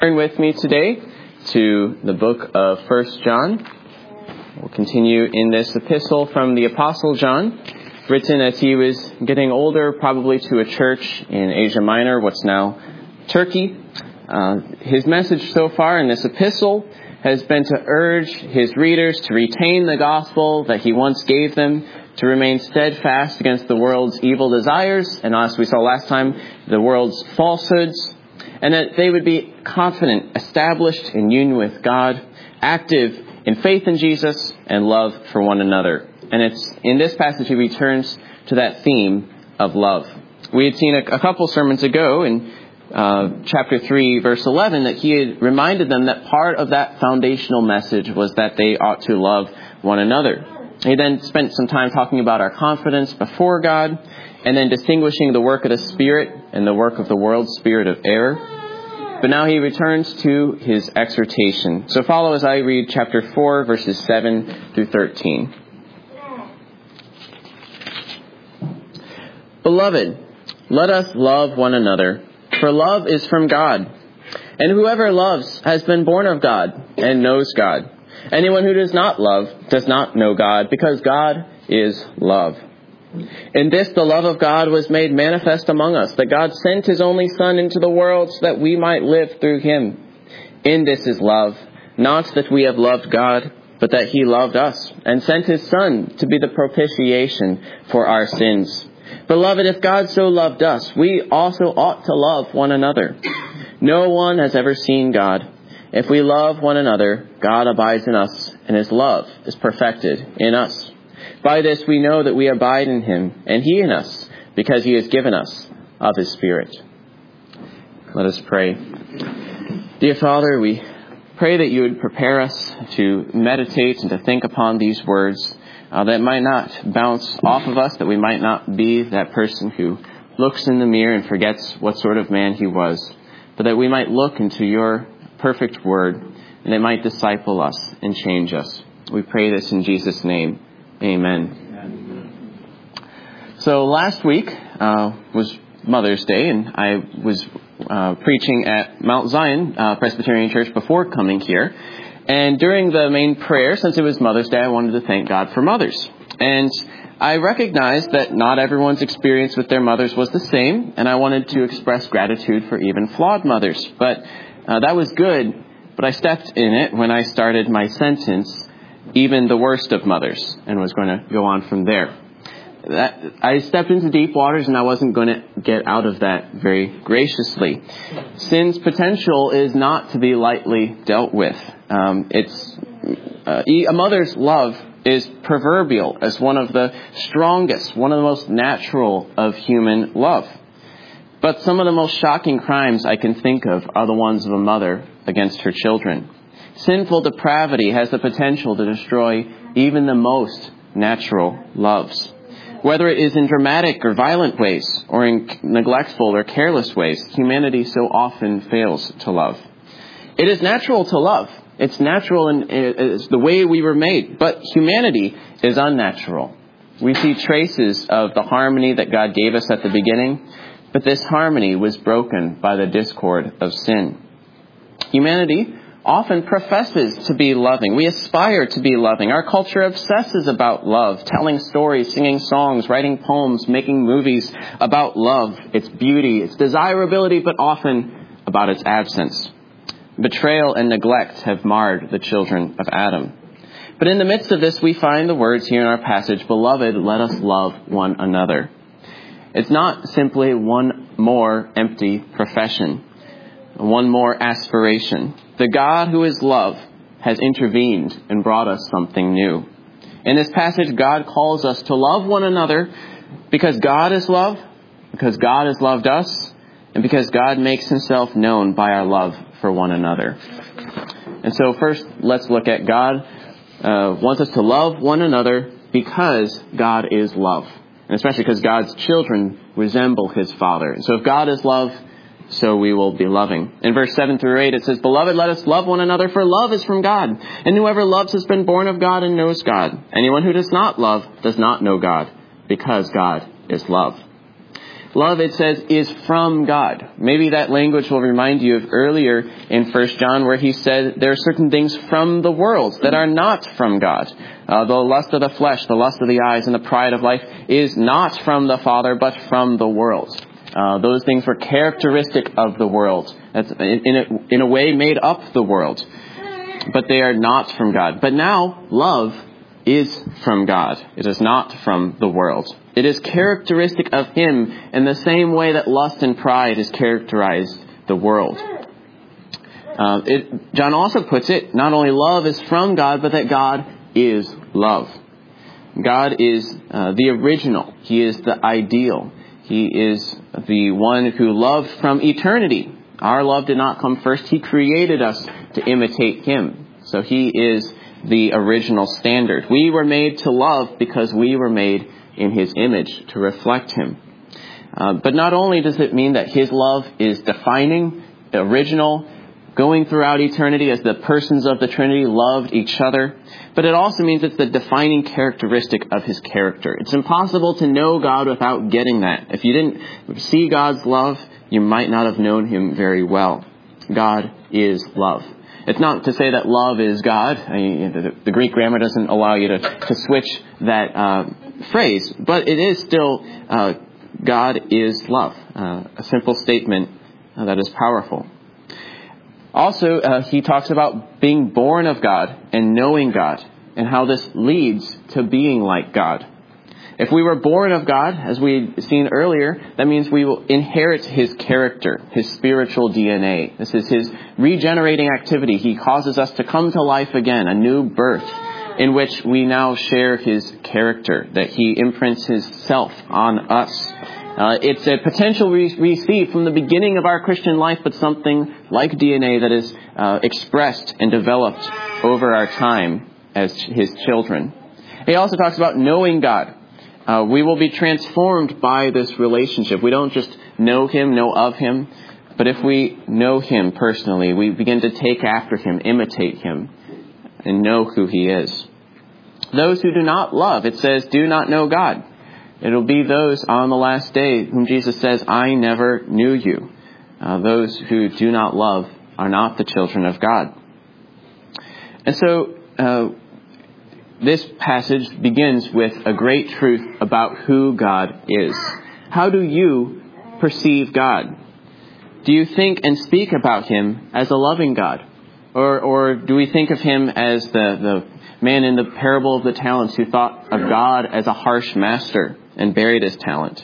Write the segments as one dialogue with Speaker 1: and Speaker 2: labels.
Speaker 1: Turn with me today to the book of 1 John. We'll continue in this epistle from the Apostle John, written as he was getting older, probably to a church in Asia Minor, what's now Turkey. His message so far in this epistle has been to urge his readers to retain the gospel that he once gave them, to remain steadfast against the world's evil desires, and as we saw last time, the world's falsehoods, and that they would be confident, established in union with God, active in faith in Jesus, and love for one another. And it's in this passage he returns to that theme of love. We had seen a couple sermons ago in chapter 3, verse 11, that he had reminded them that part of that foundational message was that they ought to love one another. He then spent some time talking about our confidence before God, and then distinguishing the work of the Spirit and the work of the world's spirit of error. But now he returns to his exhortation. So follow as I read chapter 4, verses 7 through 13. Beloved, let us love one another, for love is from God. And whoever loves has been born of God and knows God. Anyone who does not love does not know God, because God is love. In this the love of God was made manifest among us, that God sent his only Son into the world so that we might live through him. In this is love, not that we have loved God, but that he loved us, and sent his Son to be the propitiation for our sins. Beloved, if God so loved us, we also ought to love one another. No one has ever seen God. If we love one another, God abides in us, and his love is perfected in us. By this we know that we abide in him, and he in us, because he has given us of his Spirit. Let us pray. Dear Father, we pray that you would prepare us to meditate and to think upon these words, that might not bounce off of us, that we might not be that person who looks in the mirror and forgets what sort of man he was, but that we might look into your perfect word, and it might disciple us and change us. We pray this in Jesus' name. Amen. So last week was Mother's Day, and I was preaching at Mount Zion Presbyterian Church before coming here. And during the main prayer, since it was Mother's Day, I wanted to thank God for mothers. And I recognized that not everyone's experience with their mothers was the same, and I wanted to express gratitude for even flawed mothers. But that was good, but I stepped in it when I started my sentence, even the worst of mothers, and was going to go on from there. I stepped into deep waters, and I wasn't going to get out of that very graciously. Sin's potential is not to be lightly dealt with. A mother's love is proverbial as one of the strongest, one of the most natural of human love. But some of the most shocking crimes I can think of are the ones of a mother against her children. Sinful depravity has the potential to destroy even the most natural loves. Whether it is in dramatic or violent ways, or in neglectful or careless ways, humanity so often fails to love. It is natural to love. It's natural and it's the way we were made. But humanity is unnatural. We see traces of the harmony that God gave us at the beginning, but this harmony was broken by the discord of sin. Humanity often professes to be loving. We aspire to be loving. Our culture obsesses about love, telling stories, singing songs, writing poems, making movies about love, its beauty, its desirability, but often about its absence. Betrayal and neglect have marred the children of Adam. But in the midst of this, we find the words here in our passage, "Beloved, let us love one another." It's not simply one more empty profession, one more aspiration. The God who is love has intervened and brought us something new. In this passage, God calls us to love one another because God is love, because God has loved us, and because God makes himself known by our love for one another. And so first, let's look at God wants us to love one another because God is love. And especially because God's children resemble his Father. And so if God is love, so we will be loving. In verse 7 through 8, it says, "Beloved, let us love one another, for love is from God. And whoever loves has been born of God and knows God. Anyone who does not love does not know God, because God is love." Love, it says, is from God. Maybe that language will remind you of earlier in 1 John where he said there are certain things from the world that are not from God. The lust of the flesh, the lust of the eyes, and the pride of life is not from the Father, but from the world. Those things were characteristic of the world. That's in a way made up the world. But they are not from God. But now, love is from God. It is not from the world. It is characteristic of Him in the same way that lust and pride has characterized the world. John also puts it, not only love is from God, but that God is love. God is the original. He is the ideal. He is the one who loved from eternity. Our love did not come first. He created us to imitate Him. So He is the original standard. We were made to love because we were made in His image to reflect Him. But not only does it mean that His love is defining, original, going throughout eternity as the persons of the Trinity loved each other, but it also means it's the defining characteristic of His character. It's impossible to know God without getting that. If you didn't see God's love, you might not have known Him very well. God is love. It's not to say that love is God. The Greek grammar doesn't allow you to switch that phrase, but it is still God is love. A simple statement that is powerful. Also, he talks about being born of God and knowing God and how this leads to being like God. If we were born of God, as we've seen earlier, that means we will inherit His character, His spiritual DNA. This is His regenerating activity. He causes us to come to life again, a new birth, in which we now share His character, that He imprints His self on us. It's a potential we receive from the beginning of our Christian life, but something like DNA that is expressed and developed over our time as His children. He also talks about knowing God. We will be transformed by this relationship. We don't just know Him, know of Him, but if we know Him personally, we begin to take after Him, imitate Him, and know who He is. Those who do not love, it says, do not know God. It'll be those on the last day whom Jesus says, I never knew you. Those who do not love are not the children of God. And so, this passage begins with a great truth about who God is. How do you perceive God? Do you think and speak about Him as a loving God? Or do we think of Him as the man in the parable of the talents who thought of God as a harsh master and buried his talent?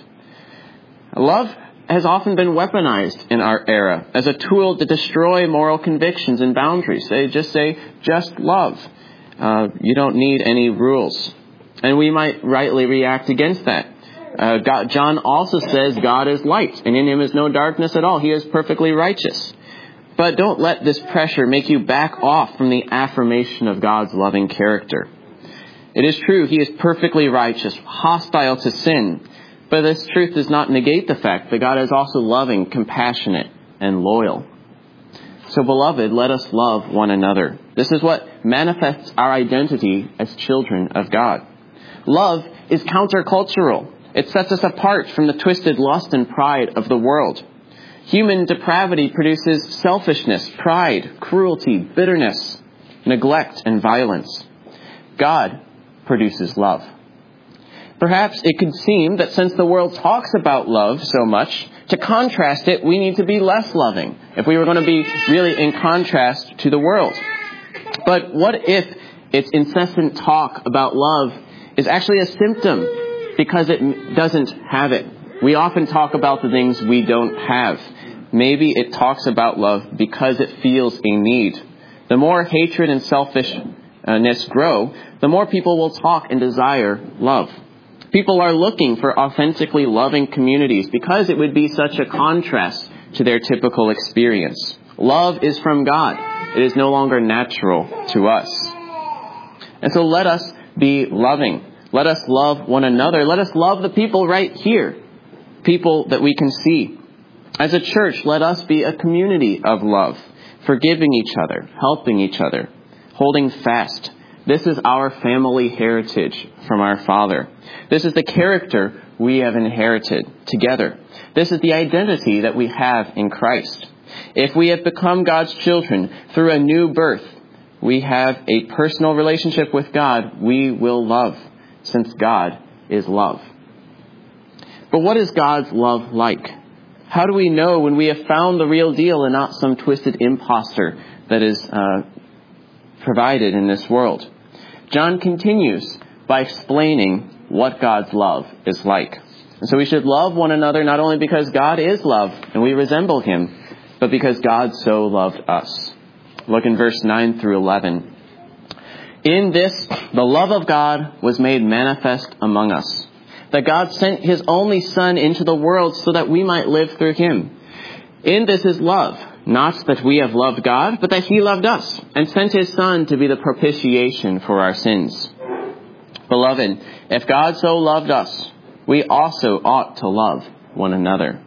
Speaker 1: Love has often been weaponized in our era as a tool to destroy moral convictions and boundaries. They just say, just love. You don't need any rules. And we might rightly react against that. John also says God is light, and in Him is no darkness at all. He is perfectly righteous. But don't let this pressure make you back off from the affirmation of God's loving character. It is true, He is perfectly righteous, hostile to sin. But this truth does not negate the fact that God is also loving, compassionate, and loyal. So, beloved, let us love one another. This is what manifests our identity as children of God. Love is countercultural. It sets us apart from the twisted lust and pride of the world. Human depravity produces selfishness, pride, cruelty, bitterness, neglect, and violence. God produces love. Perhaps it could seem that since the world talks about love so much, to contrast it, we need to be less loving, if we were going to be really in contrast to the world. But what if its incessant talk about love is actually a symptom because it doesn't have it? We often talk about the things we don't have. Maybe it talks about love because it feels a need. The more hatred and selfishness grow, the more people will talk and desire love. People are looking for authentically loving communities because it would be such a contrast to their typical experience. Love is from God. It is no longer natural to us. And so let us be loving. Let us love one another. Let us love the people right here. People that we can see. As a church, let us be a community of love, forgiving each other, helping each other, holding fast, This is our family heritage from our Father. This is the character we have inherited together. This is the identity that we have in Christ. If we have become God's children through a new birth, we have a personal relationship with God we will love, since God is love. But what is God's love like? How do we know when we have found the real deal and not some twisted imposter that is provided in this world? John continues by explaining what God's love is like. And so we should love one another not only because God is love and we resemble him, but because God so loved us. Look in verse 9 through 11. In this, the love of God was made manifest among us, that God sent his only Son into the world so that we might live through him. In this is love, not that we have loved God, but that he loved us and sent his Son to be the propitiation for our sins. Beloved, if God so loved us, we also ought to love one another.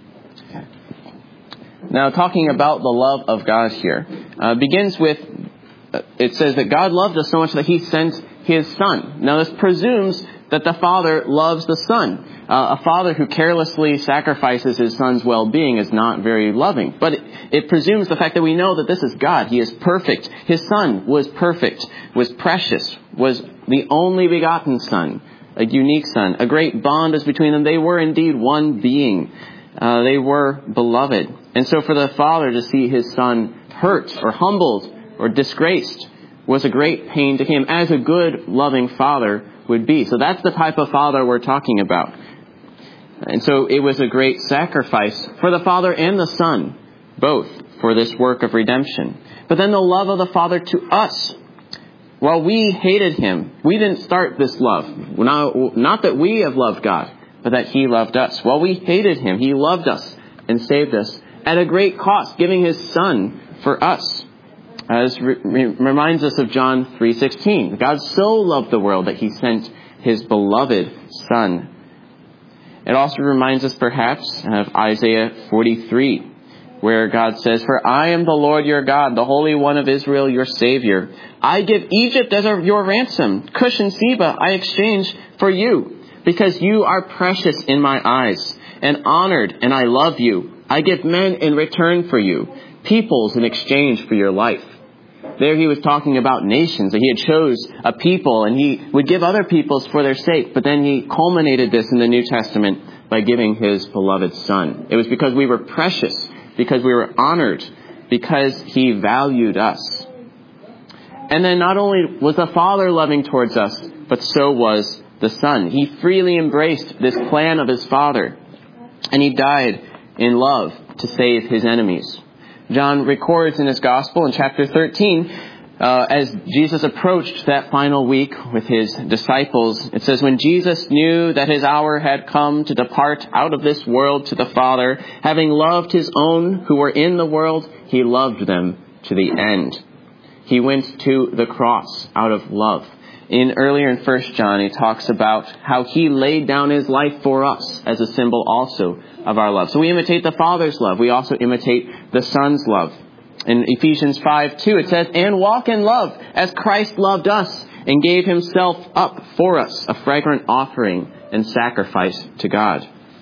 Speaker 1: Now, talking about the love of God here, begins with, it says that God loved us so much that he sent his Son. Now, this presumes that the Father loves the Son. A father who carelessly sacrifices his Son's well-being is not very loving. But it presumes the fact that we know that this is God. He is perfect. His Son was perfect, was precious, was the only begotten Son, a unique Son. A great bond is between them. They were indeed one being. They were beloved. And so for the Father to see his Son hurt or humbled or disgraced was a great pain to him, as a good, loving Father would be. So that's the type of Father we're talking about. And so it was a great sacrifice for the Father and the Son, both, for this work of redemption. But then the love of the Father to us. While we hated him, we didn't start this love. Not that we have loved God, but that he loved us. While we hated him, he loved us and saved us at a great cost, giving his Son for us. As reminds us of John 3:16. God so loved the world that he sent his beloved Son. It also reminds us perhaps of Isaiah 43, where God says, "For I am the Lord your God, the Holy One of Israel, your Savior. I give Egypt as your ransom. Cush and Seba I exchange for you, because you are precious in my eyes, and honored, and I love you. I give men in return for you, peoples in exchange for your life." There he was talking about nations, that he had chose a people and he would give other peoples for their sake. But then he culminated this in the New Testament by giving his beloved Son. It was because we were precious, because we were honored, because he valued us. And then not only was the Father loving towards us, but so was the Son. He freely embraced this plan of his Father, and he died in love to save his enemies. John records in his Gospel in chapter 13, as Jesus approached that final week with his disciples, it says, "When Jesus knew that his hour had come to depart out of this world to the Father, having loved his own who were in the world, he loved them to the end." He went to the cross out of love. Earlier in 1 John, he talks about how he laid down his life for us as a symbol also of our love. So we imitate the Father's love. We also imitate the Son's love. In Ephesians 5:2, it says, "And walk in love as Christ loved us and gave himself up for us, a fragrant offering and sacrifice to God."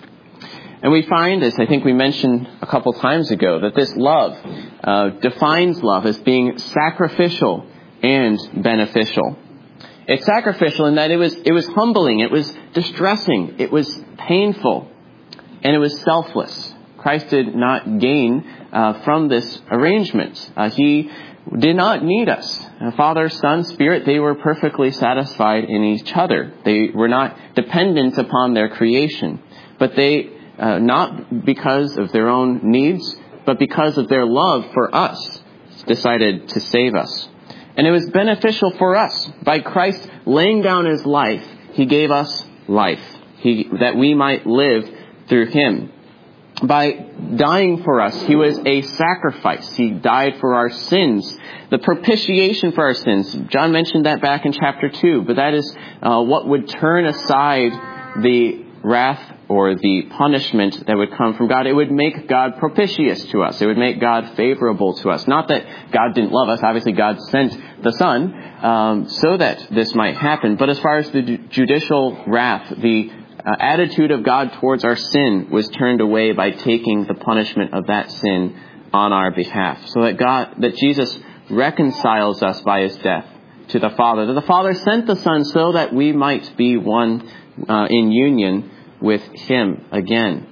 Speaker 1: And we find, as I think we mentioned a couple times ago, that this love defines love as being sacrificial and beneficial. It's sacrificial in that it was humbling, it was distressing, it was painful, and it was selfless. Christ did not gain from this arrangement. He did not need us. Father, Son, Spirit, they were perfectly satisfied in each other. They were not dependent upon their creation. But they, not because of their own needs, but because of their love for us, decided to save us. And it was beneficial for us. By Christ laying down his life, he gave us life, that we might live through him. By dying for us, he was a sacrifice. He died for our sins, the propitiation for our sins. John mentioned that back in chapter 2, but that is what would turn aside the wrath or the punishment that would come from God. It would make God propitious to us. It would make God favorable to us. Not that God didn't love us. Obviously, God sent the Son so that this might happen. But as far as the judicial wrath, the attitude of God towards our sin was turned away by taking the punishment of that sin on our behalf. So that Jesus reconciles us by his death to the Father. That the Father sent the Son so that we might be one in union with him again.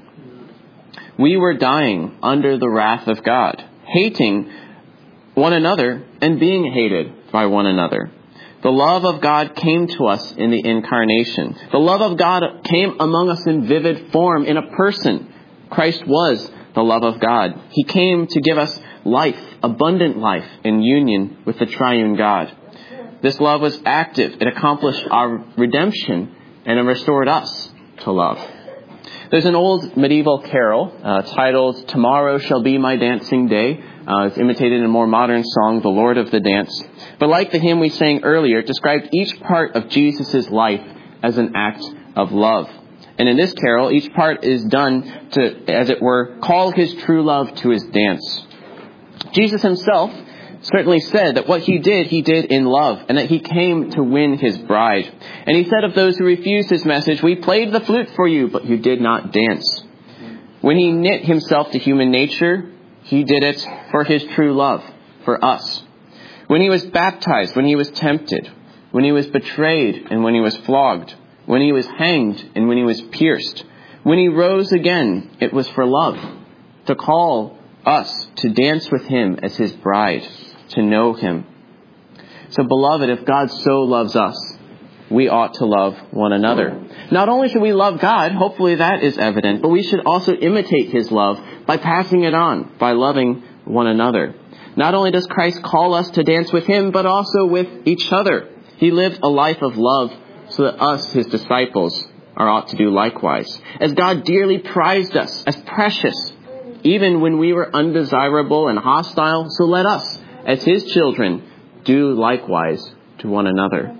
Speaker 1: We were dying under the wrath of God, hating one another and being hated by one another. The love of God came to us in the incarnation. The love of God came among us in vivid form, in a person. Christ was the love of God. He came to give us life, abundant life, in union with the triune God. This love was active. It accomplished our redemption, and it restored us to love. There's an old medieval carol titled "Tomorrow Shall Be My Dancing Day." It's imitated in a more modern song, "The Lord of the Dance." But like the hymn we sang earlier, it described each part of Jesus' life as an act of love. And in this carol, each part is done to, as it were, call his true love to his dance. Jesus himself certainly said that what he did in love, and that he came to win his bride. And he said of those who refused his message, "We played the flute for you, but you did not dance." When he knit himself to human nature, he did it for his true love, for us. When he was baptized, when he was tempted, when he was betrayed, and when he was flogged, when he was hanged, and when he was pierced, when he rose again, it was for love, to call us to dance with him as his bride, to know him. So, beloved, if God so loves us, we ought to love one another. Not only should we love God, hopefully that is evident, but we should also imitate his love by passing it on, by loving one another. Not only does Christ call us to dance with him, but also with each other. He lived a life of love so that us, his disciples, ought to do likewise. As God dearly prized us as precious, even when we were undesirable and hostile, so let us, as his children, do likewise to one another.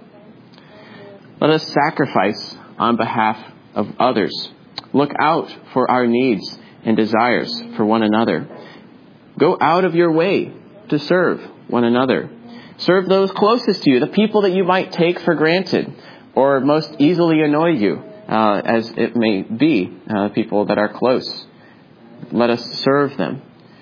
Speaker 1: Let us sacrifice on behalf of others. Look out for our needs and desires for one another. Go out of your way to serve one another. Serve those closest to you, the people that you might take for granted or most easily annoy you, as it may be, people that are close. Let us serve them.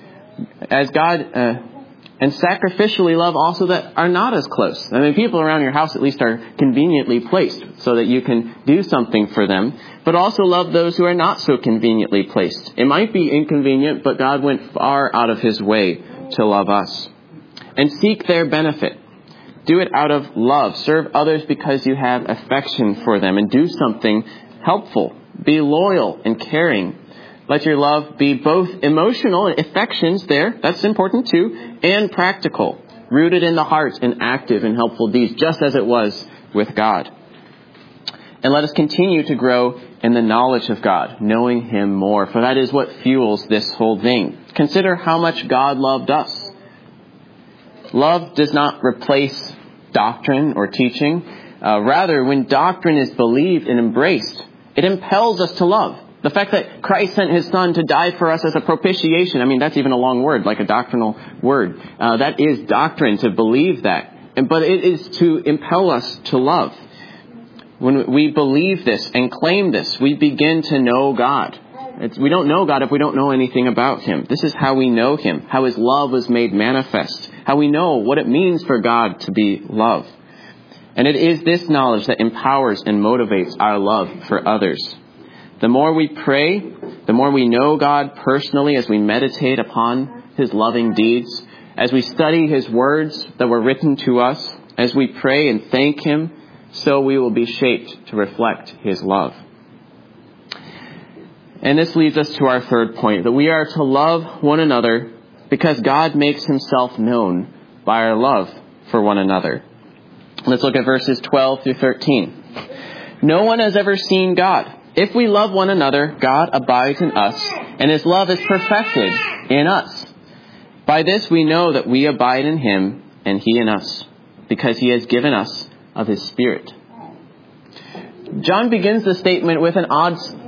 Speaker 1: As God and sacrificially love also that are not as close. I mean, people around your house at least are conveniently placed so that you can do something for them. But also love those who are not so conveniently placed. It might be inconvenient, but God went far out of his way to love us. And seek their benefit. Do it out of love. Serve others because you have affection for them. And do something helpful. Be loyal and caring. Let your love be both emotional, affections there, that's important too, and practical, rooted in the heart and active in helpful deeds, just as it was with God. And let us continue to grow in the knowledge of God, knowing him more, for that is what fuels this whole thing. Consider how much God loved us. Love does not replace doctrine or teaching. Rather, when doctrine is believed and embraced, it impels us to love. The fact that Christ sent his Son to die for us as a propitiation, I mean, that's even a long word, like a doctrinal word. That is doctrine, to believe that. But it is to impel us to love. When we believe this and claim this, we begin to know God. We don't know God if we don't know anything about him. This is how we know him, how his love was made manifest, how we know what it means for God to be love. And it is this knowledge that empowers and motivates our love for others. The more we pray, the more we know God personally as we meditate upon his loving deeds, as we study his words that were written to us, as we pray and thank him, so we will be shaped to reflect his love. And this leads us to our third point, that we are to love one another because God makes himself known by our love for one another. Let's look at verses 12 through 13. No one has ever seen God. If we love one another, God abides in us, and his love is perfected in us. By this we know that we abide in him, and he in us, because he has given us of his Spirit. John begins the statement with an odd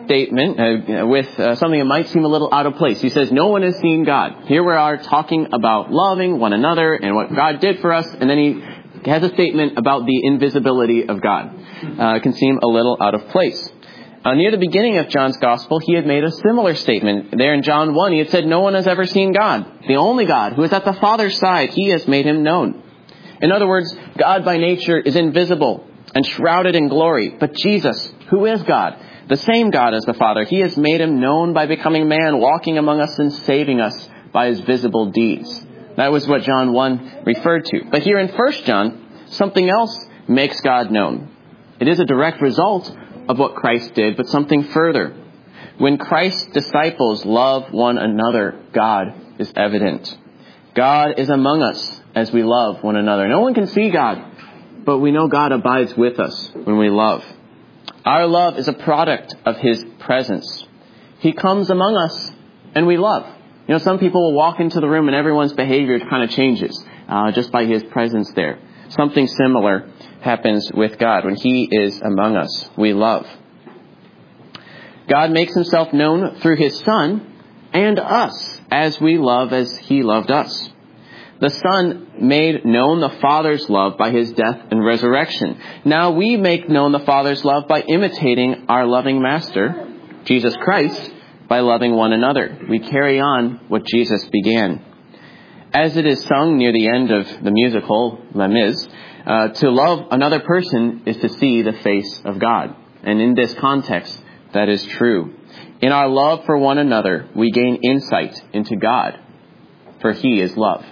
Speaker 1: statement with something that might seem a little out of place. He says, no one has seen God. Here we are talking about loving one another and what God did for us, and then he has a statement about the invisibility of God. It can seem a little out of place. Near the beginning of John's Gospel, he had made a similar statement. There in John 1, he had said, no one has ever seen God. The only God, who is at the Father's side, he has made him known. In other words, God by nature is invisible and shrouded in glory. But Jesus, who is God, the same God as the Father, he has made him known by becoming man, walking among us and saving us by his visible deeds. That was what John 1 referred to. But here in 1 John, something else makes God known. It is a direct result of what Christ did, but something further. When Christ's disciples love one another, God is evident. God is among us as we love one another. No one can see God, but we know God abides with us when we love. Our love is a product of his presence. He comes among us and we love. Some people will walk into the room and everyone's behavior kind of changes just by his presence there. Something similar happens with God. When he is among us, we love. God makes himself known through his Son and us as we love as he loved us. The Son made known the Father's love by his death and resurrection. Now we make known the Father's love by imitating our loving Master, Jesus Christ, by loving one another. We carry on what Jesus began. As it is sung near the end of the musical, Les Mis, to love another person is to see the face of God. And in this context, that is true. In our love for one another, we gain insight into God, for he is love.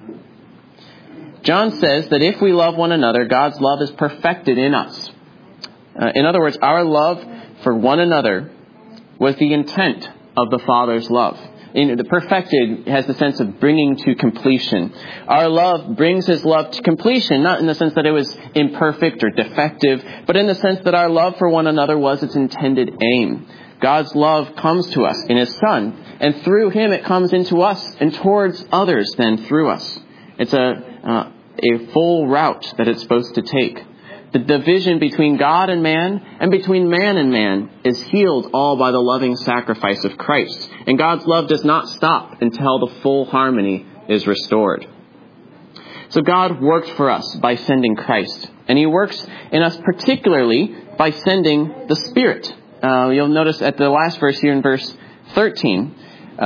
Speaker 1: John says that if we love one another, God's love is perfected in us. In other words, our love for one another was the intent of the Father's love. The perfected has the sense of bringing to completion. Our love brings his love to completion, not in the sense that it was imperfect or defective, but in the sense that our love for one another was its intended aim. God's love comes to us in his Son, and through him it comes into us and towards others then through us. It's a full route that it's supposed to take. The division between God and between man and man is healed all by the loving sacrifice of Christ. And God's love does not stop until the full harmony is restored. So God worked for us by sending Christ. And he works in us particularly by sending the Spirit. You'll notice at the last verse here in verse 13,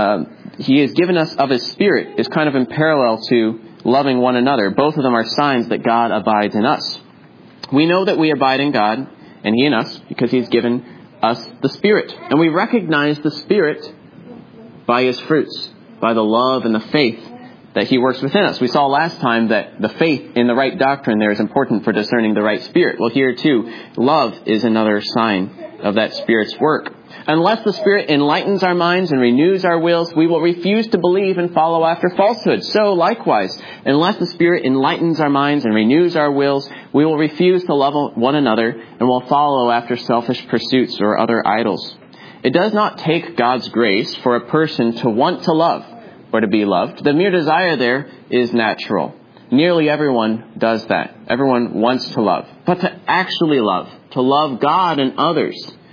Speaker 1: he has given us of his Spirit is kind of in parallel to loving one another. Both of them are signs that God abides in us. We know that we abide in God and he in us because he's given us the Spirit. And we recognize the Spirit by his fruits, by the love and the faith that he works within us. We saw last time that the faith in the right doctrine there is important for discerning the right spirit. Well, here too, love is another sign of that Spirit's work. Unless the Spirit enlightens our minds and renews our wills, we will refuse to believe and follow after falsehood. So likewise, unless the Spirit enlightens our minds and renews our wills, we will refuse to love one another and will follow after selfish pursuits or other idols. It does not take God's grace for a person to want to love or to be loved. The mere desire there is natural. Nearly everyone does that. Everyone wants to love. But to actually love, to love God and others,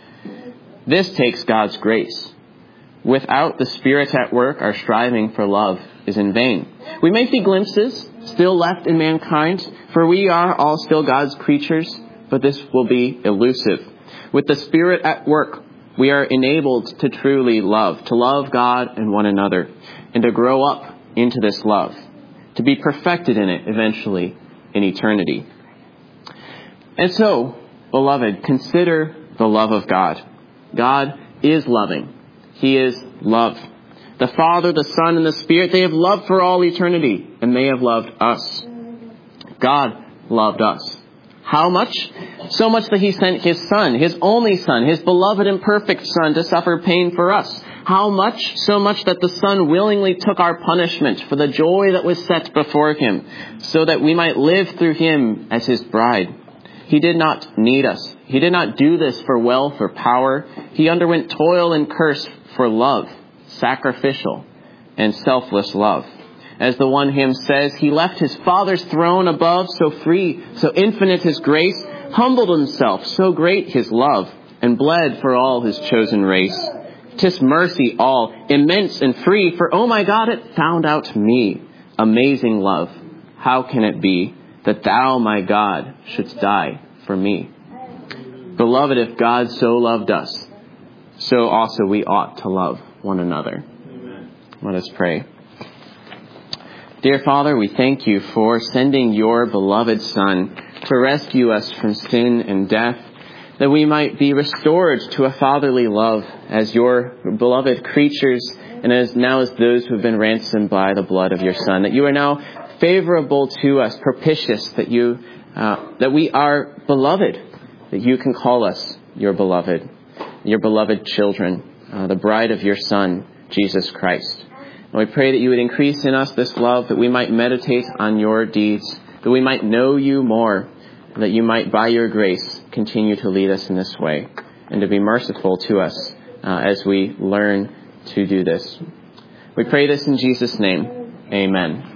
Speaker 1: this takes God's grace. Without the Spirit at work, our striving for love is in vain. We may see glimpses still left in mankind, for we are all still God's creatures, but this will be elusive. With the Spirit at work, we are enabled to truly love, to love God and one another, and to grow up into this love, to be perfected in it eventually in eternity. And so, beloved, consider the love of God. God is loving. He is love. The Father, the Son, and the Spirit, they have loved for all eternity, and they have loved us. God loved us. How much? So much that he sent his Son, his only Son, his beloved and perfect Son, to suffer pain for us. How much? So much that the Son willingly took our punishment for the joy that was set before him, so that we might live through him as his bride. He did not need us. He did not do this for wealth or power. He underwent toil and curse for love, sacrificial and selfless love. As the one hymn says, he left his Father's throne above, so free, so infinite his grace, humbled himself, so great his love, and bled for all his chosen race. 'Tis mercy all, immense and free, for, oh my God, it found out me. Amazing love, how can it be that thou, my God, shouldst die for me? Beloved, if God so loved us, so also we ought to love one another. Amen. Let us pray. Dear Father, we thank you for sending your beloved Son to rescue us from sin and death, that we might be restored to a fatherly love as your beloved creatures and as those who have been ransomed by the blood of your Son, that you are now favorable to us, propitious, that we are beloved, that you can call us your beloved children, the bride of your Son, Jesus Christ. And we pray that you would increase in us this love, that we might meditate on your deeds, that we might know you more, and that you might, by your grace, continue to lead us in this way, and to be merciful to us as we learn to do this. We pray this in Jesus' name. Amen.